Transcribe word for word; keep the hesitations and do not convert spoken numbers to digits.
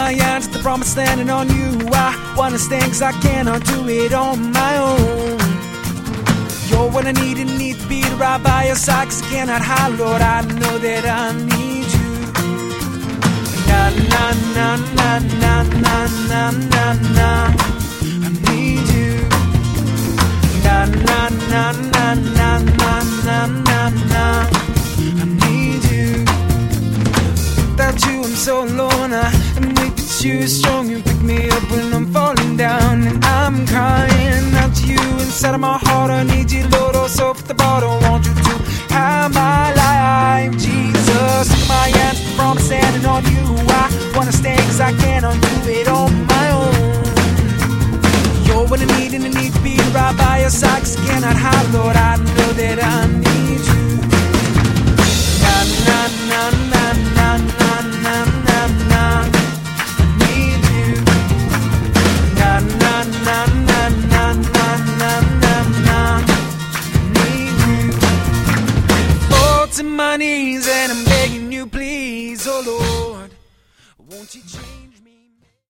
my hands to the promise standing on you. I wanna stand cause I cannot do it on my own. You're what I need and need to be right by your side, cause I cannot hide, Lord, I know that I need you. Na na na na na na na na na, I need you. Na na na na na na na na na, I need you. Without you I'm so alone, I make the you strong. You pick me up when I'm falling down, and I'm crying out to you inside of my heart. I need you, Lord, oh so for the bottle. Want you to have my life, Jesus. Take my hands from standing on you. I wanna stand cause I cannot do it on my own. You're what I need and I need to be right by your side, cause I cannot hide, Lord, I know that I need you. Na na na na na na na na na, I need you. Na na na na na na na na na, I need you. Fall to my knees and I'm begging you, please, oh Lord, won't you change?